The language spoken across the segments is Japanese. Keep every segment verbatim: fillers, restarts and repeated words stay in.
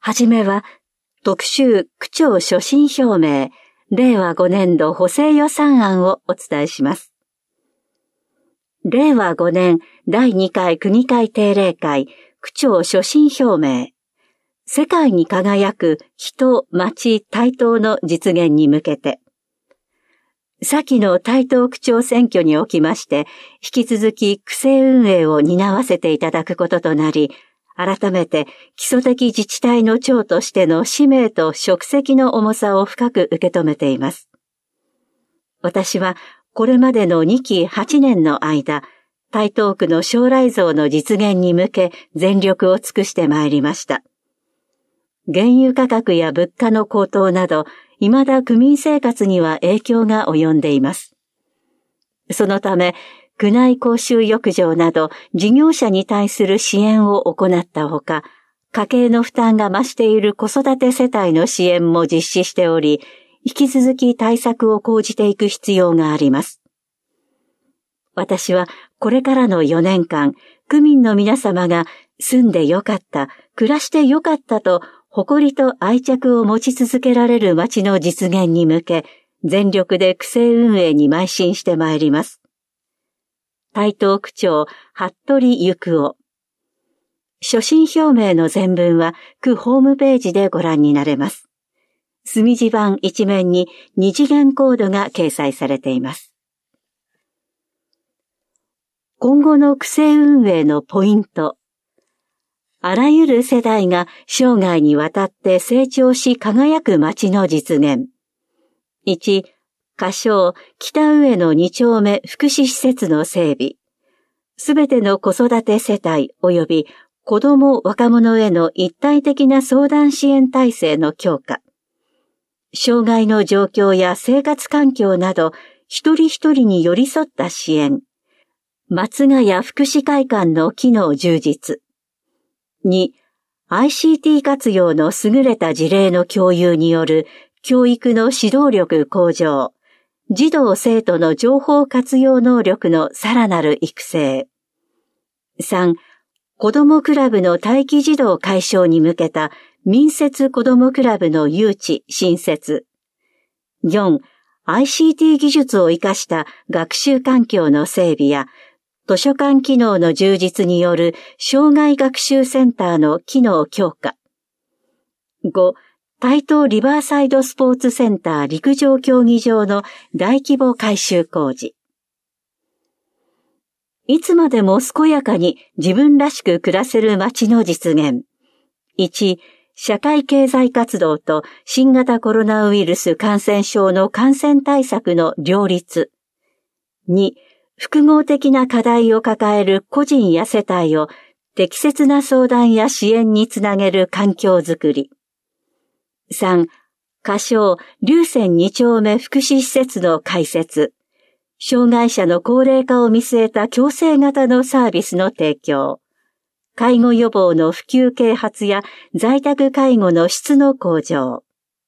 はじめは、特集区長所信表明、れいわごねんど補正予算案をお伝えします。れいわごねんだいにかい区議会定例会区長所信表明。世界に輝く人、町、台東の実現に向けて。先の台東区長選挙におきまして、引き続き区政運営を担わせていただくこととなり、改めて基礎的自治体の長としての使命と職責の重さを深く受け止めています。私はこれまでのにきはちねんの間、台東区の将来像の実現に向け全力を尽くしてまいりました。原油価格や物価の高騰など、未だ区民生活には影響が及んでいます。そのため、区内公衆浴場など事業者に対する支援を行ったほか、家計の負担が増している子育て世帯の支援も実施しており、引き続き対策を講じていく必要があります。私はこれからのよねんかん、区民の皆様が住んでよかった、暮らしてよかったと誇りと愛着を持ち続けられる街の実現に向け、全力で区政運営に邁進してまいります。台東区長、服部幸男。所信表明の全文は区ホームページでご覧になれます。墨字版一面に二次元コードが掲載されています。今後の区政運営のポイント。あらゆる世代が生涯にわたって成長し輝く街の実現。いち、仮称北上野に丁目福祉施設の整備。すべての子育て世帯及び子ども若者への一体的な相談支援体制の強化。障害の状況や生活環境など一人一人に寄り添った支援。松ヶ谷福祉会館の機能充実。に、アイシーティー 活用の優れた事例の共有による教育の指導力向上。児童生徒の情報活用能力のさらなる育成。さん、子どもクラブの待機児童解消に向けた民設子どもクラブの誘致・新設。よん、アイシーティー 技術を生かした学習環境の整備や図書館機能の充実による障害学習センターの機能強化。ご、台東リバーサイドスポーツセンター陸上競技場の大規模改修工事。いつまでも健やかに自分らしく暮らせる街の実現。いち、社会経済活動と新型コロナウイルス感染症の感染対策の両立。に、複合的な課題を抱える個人や世帯を適切な相談や支援につなげる環境づくり。さん、仮称、龍泉に丁目福祉施設の開設。障害者の高齢化を見据えた共生型のサービスの提供。介護予防の普及啓発や在宅介護の質の向上。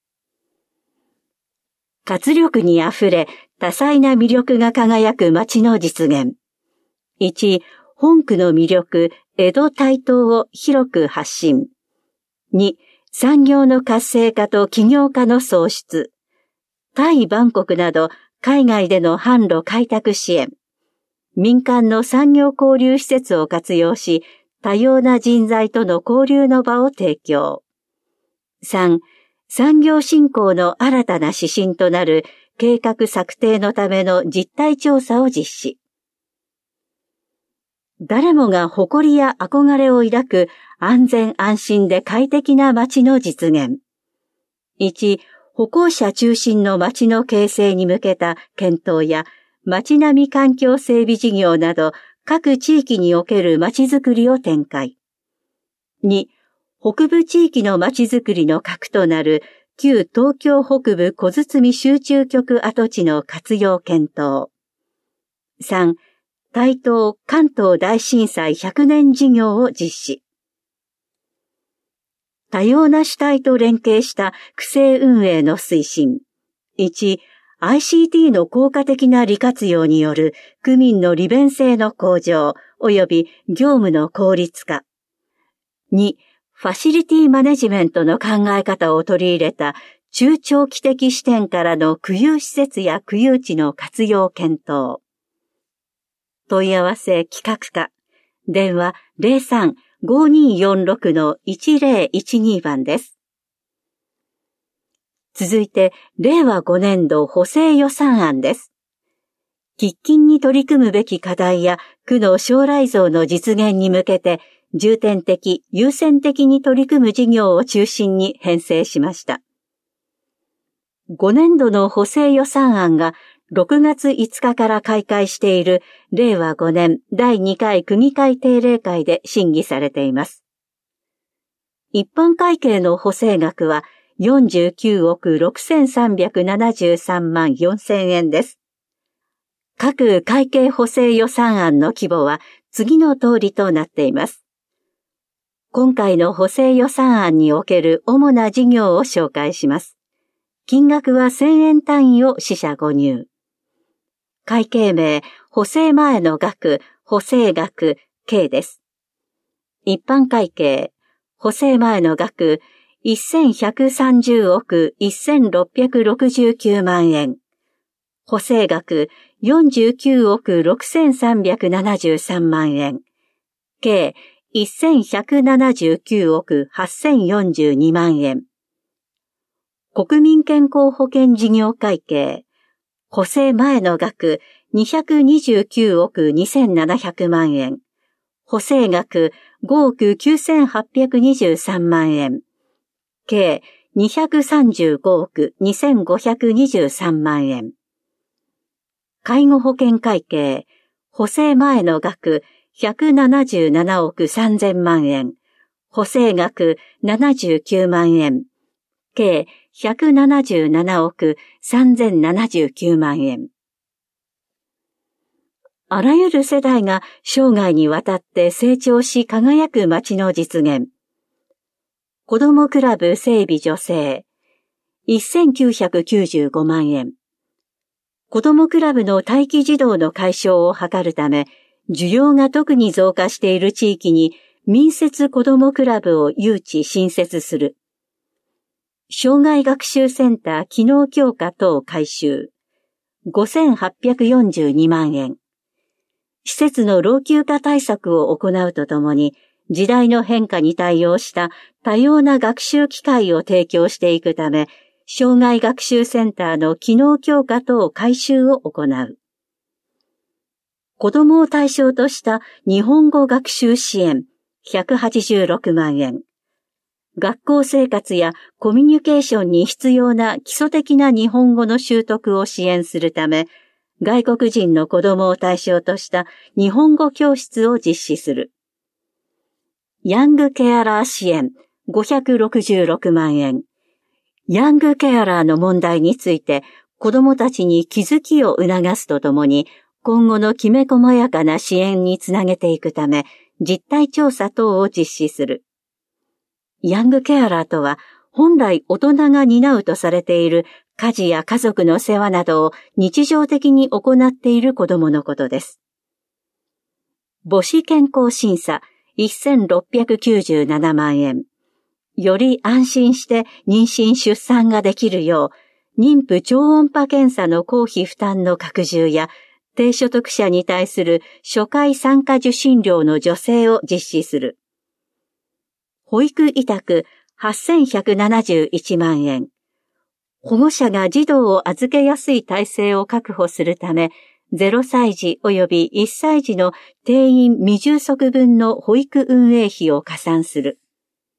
活力にあふれ、多彩な魅力が輝く街の実現。いち、本区の魅力、江戸台東を広く発信。に、産業の活性化と起業家の創出。タイ・バンコクなど海外での販路開拓支援。民間の産業交流施設を活用し、多様な人材との交流の場を提供。さん、産業振興の新たな指針となる計画策定のための実態調査を実施。誰もが誇りや憧れを抱く安全安心で快適な街の実現。いち、歩行者中心の街の形成に向けた検討や街並み環境整備事業など各地域における街づくりを展開。に、北部地域の街づくりの核となる旧東京北部小堤集中局跡地の活用検討。さん、台東関東大震災ひゃくねん事業を実施。多様な主体と連携した区政運営の推進。いち、アイシーティー の効果的な利活用による区民の利便性の向上及び業務の効率化。に、 ファシリティマネジメントの考え方を取り入れた中長期的視点からの区有施設や区有地の活用検討。問い合わせ企画課、電話 ゼロさん ごにーよんろく のいちぜろいちに 番です。続いて、れいわごねんど補正予算案です。喫緊に取り組むべき課題や区の将来像の実現に向けて、重点的、優先的に取り組む事業を中心に編成しました。ごねんどの補正予算案がろくがついつかから開会しているれいわごねんだいにかい区議会定例会で審議されています。一般会計の補正額はよんじゅうきゅうおくろくせんさんびゃくななじゅうさんまんよんせんえんです。各会計補正予算案の規模は次の通りとなっています。今回の補正予算案における主な事業を紹介します。金額はせんえん単位を四捨五入。会計名、補正前の額、補正額、計です。一般会計、補正前の額、せんひゃくさんじゅうおくせんろっぴゃくろくじゅうきゅうまんえん。補正額、よんじゅうきゅうおくろくせんさんびゃくななじゅうさんまんえん。計、せんひゃくななじゅうきゅうおくはっせんよんじゅうにまんえん。国民健康保険事業会計、補正前の額にひゃくにじゅうきゅうおくにせんななひゃくまんえん、補正額ごおくきゅうせんはっぴゃくにじゅうさんまんえん、計にひゃくさんじゅうごおくにせんごひゃくにじゅうさんまんえん。介護保険会計、補正前の額ひゃくななじゅうななおくさんぜんまんえん、補正額ななじゅうきゅうまんえん、計ひゃくななじゅうななおくさんぜんななじゅうきゅうまんえん。あらゆる世代が生涯にわたって成長し輝く街の実現。子どもクラブ整備助成、せんきゅうひゃくきゅうじゅうごまんえん。子どもクラブの待機児童の解消を図るため、需要が特に増加している地域に民設子どもクラブを誘致新設する。障害学習センター機能強化等改修、ごせんはっぴゃくよんじゅうにまんえん。施設の老朽化対策を行うとともに、時代の変化に対応した多様な学習機会を提供していくため、障害学習センターの機能強化等改修を行う。子どもを対象とした日本語学習支援、ひゃくはちじゅうろくまんえん。学校生活やコミュニケーションに必要な基礎的な日本語の習得を支援するため、外国人の子供を対象とした日本語教室を実施する。ヤングケアラー支援ごひゃくろくじゅうろくまんえん。ヤングケアラーの問題について子供たちに気づきを促すとともに、今後のきめ細やかな支援につなげていくため、実態調査等を実施する。ヤングケアラーとは、本来大人が担うとされている家事や家族の世話などを日常的に行っている子供のことです。母子健康審査せんろっぴゃくきゅうじゅうななまんえん。より安心して妊娠出産ができるよう、妊婦超音波検査の公費負担の拡充や、低所得者に対する初回参加受診料の助成を実施する。保育委託はっせんひゃくななじゅういちまんえん。保護者が児童を預けやすい体制を確保するため、ゼロさいじ及びいっさいじの定員未充足分の保育運営費を加算する。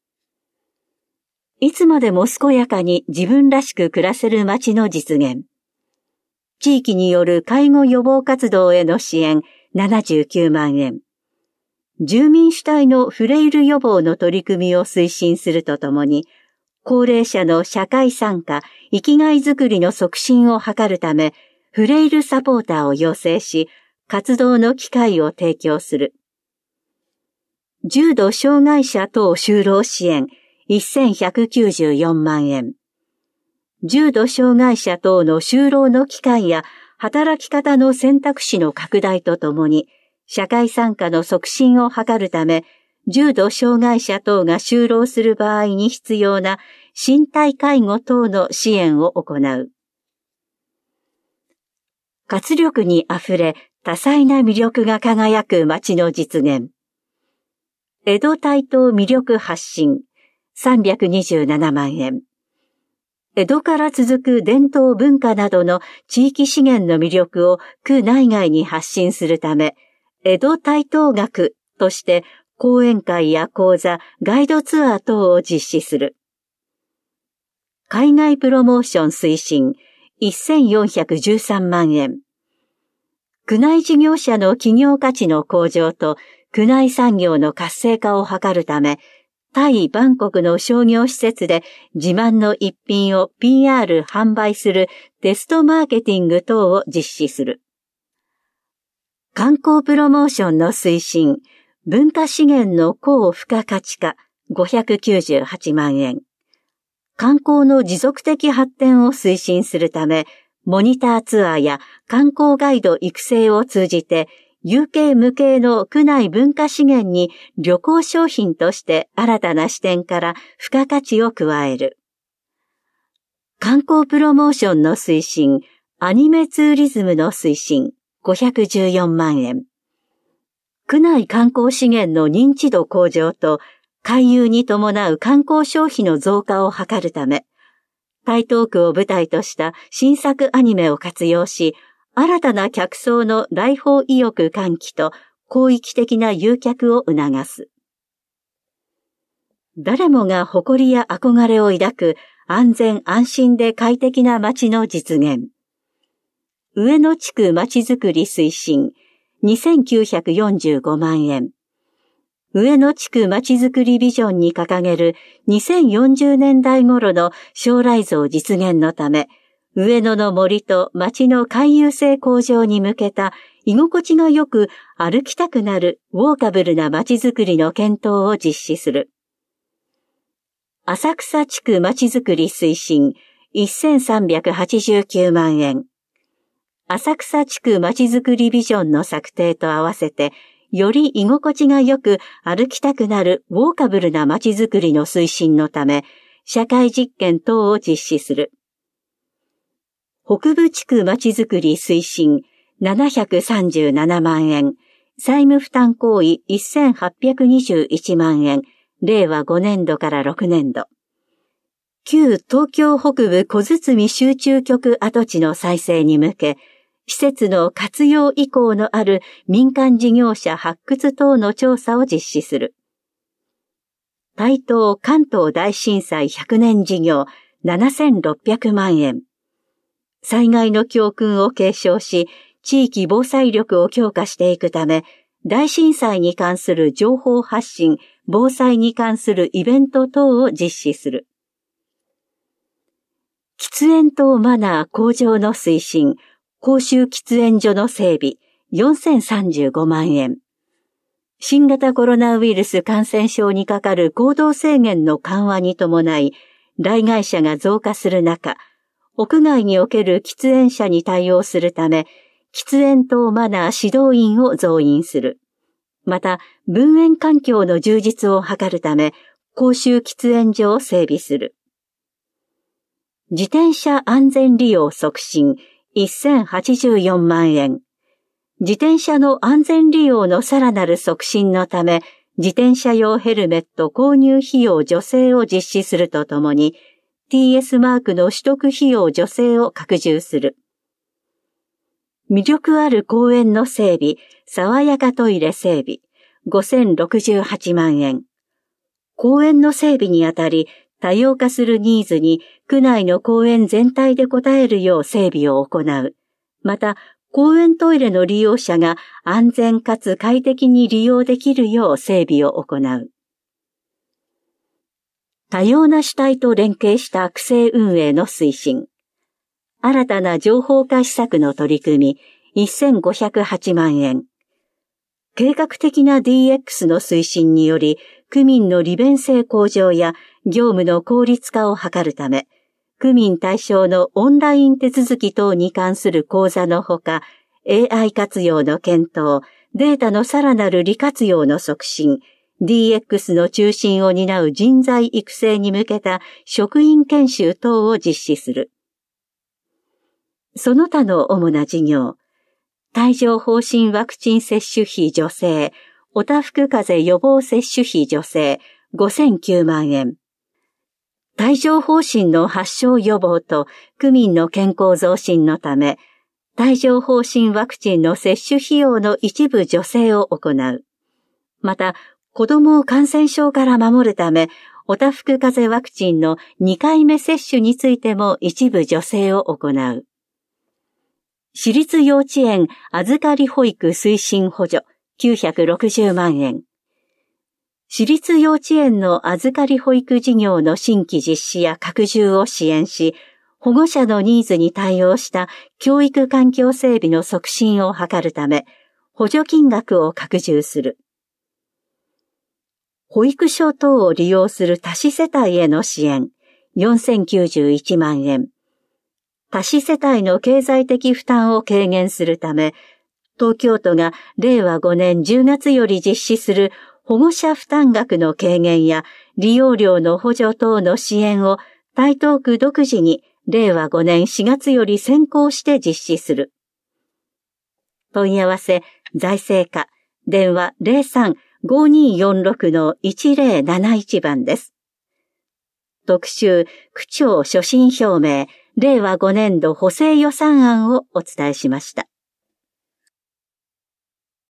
いつまでも健やかに自分らしく暮らせる街の実現。地域による介護予防活動への支援ななじゅうきゅうまんえん。住民主体のフレイル予防の取り組みを推進するとともに、高齢者の社会参加、生きがいづくりの促進を図るため、フレイルサポーターを養成し、活動の機会を提供する。重度障害者等就労支援せんひゃくきゅうじゅうよんまんえん。重度障害者等の就労の機会や働き方の選択肢の拡大とともに、社会参加の促進を図るため、 重度障害者等が就労する場合に必要な身体介護等の支援を行う。活力にあふれ、多彩な魅力が輝く街の実現。江戸台東魅力発信、さんびゃくにじゅうななまんえん。江戸から続く伝統文化などの地域資源の魅力を区内外に発信するため、江戸台東学として講演会や講座、ガイドツアー等を実施する。海外プロモーション推進せんよんひゃくじゅうさんまんえん。区内事業者の企業価値の向上と区内産業の活性化を図るため、タイ・バンコクの商業施設で自慢の一品を ピーアール 販売するテストマーケティング等を実施する。観光プロモーションの推進、文化資源の高付加価値化ごひゃくきゅうじゅうはちまんえん。観光の持続的発展を推進するため、モニターツアーや観光ガイド育成を通じて、有形無形の区内文化資源に旅行商品として新たな視点から付加価値を加える。観光プロモーションの推進、アニメツーリズムの推進、ごひゃくじゅうよんまんえん。区内観光資源の認知度向上と、回遊に伴う観光消費の増加を図るため、台東区を舞台とした新作アニメを活用し、新たな客層の来訪意欲喚起と広域的な誘客を促す。誰もが誇りや憧れを抱く安全安心で快適な街の実現。上野地区街づくり推進にせんきゅうひゃくよんじゅうごまんえん。上野地区街づくりビジョンに掲げるにせんよんじゅうねんだい頃の将来像実現のため、上野の森と街の回遊性向上に向けた居心地がよく歩きたくなるウォーカブルな街づくりの検討を実施する。浅草地区街づくり推進せんさんびゃくはちじゅうきゅうまんえん。浅草地区街づくりビジョンの策定と合わせて、より居心地がよく歩きたくなるウォーカブルな街づくりの推進のため、社会実験等を実施する。北部地区街づくり推進ななひゃくさんじゅうななまんえん、債務負担行為せんはっぴゃくにじゅういちまんえん、れいわごねんどからろくねんど。旧東京北部小堤集中局跡地の再生に向け、施設の活用意向のある民間事業者発掘等の調査を実施する。台東関東大震災ひゃくねん事業ななせんろっぴゃくまんえん。災害の教訓を継承し、地域防災力を強化していくため、大震災に関する情報発信、防災に関するイベント等を実施する。喫煙等マナー向上の推進、公衆喫煙所の整備、よんせんさんじゅうごまんえん。新型コロナウイルス感染症にかかる行動制限の緩和に伴い、来街者が増加する中、屋外における喫煙者に対応するため、喫煙等マナー指導員を増員する。また、分煙環境の充実を図るため、公衆喫煙所を整備する。自転車安全利用促進、せんはちじゅうよんまんえん。自転車の安全利用のさらなる促進のため、自転車用ヘルメット購入費用助成を実施するとともに、ティーエス マークの取得費用助成を拡充する。魅力ある公園の整備、爽やかトイレ整備、ごせんろくじゅうはちまんえん。公園の整備にあたり、多様化するニーズに区内の公園全体で応えるよう整備を行う。また、公園トイレの利用者が安全かつ快適に利用できるよう整備を行う。多様な主体と連携した区政運営の推進。新たな情報化施策の取り組みせんごひゃくはちまんえん。計画的な ディーエックス の推進により、区民の利便性向上や業務の効率化を図るため、区民対象のオンライン手続き等に関する講座のほか、エーアイ 活用の検討、データのさらなる利活用の促進、 ディーエックス の中心を担う人材育成に向けた職員研修等を実施する。その他の主な事業、帯状疱疹ワクチン接種費助成、おたふく風邪予防接種費助成ごせんきゅうまんえん。帯状疱疹の発症予防と区民の健康増進のため、帯状疱疹ワクチンの接種費用の一部助成を行う。また、子供を感染症から守るため、おたふく風邪ワクチンのにかいめ接種についても一部助成を行う。私立幼稚園預かり保育推進補助きゅうひゃくろくじゅうまんえん。私立幼稚園の預かり保育事業の新規実施や拡充を支援し、保護者のニーズに対応した教育環境整備の促進を図るため、補助金額を拡充する。保育所等を利用する多子世帯への支援、よんせんきゅうじゅういちまんえん。多子世帯の経済的負担を軽減するため、東京都がれいわごねんじゅうがつより実施する保護者負担額の軽減や利用料の補助等の支援を台東区独自にれいわごねんしがつより先行して実施する。問い合わせ、財政課、電話 ゼロさん ごにーよんろく のいちぜろなないち 番です。特集、区長所信表明、れいわごねんど補正予算案をお伝えしました。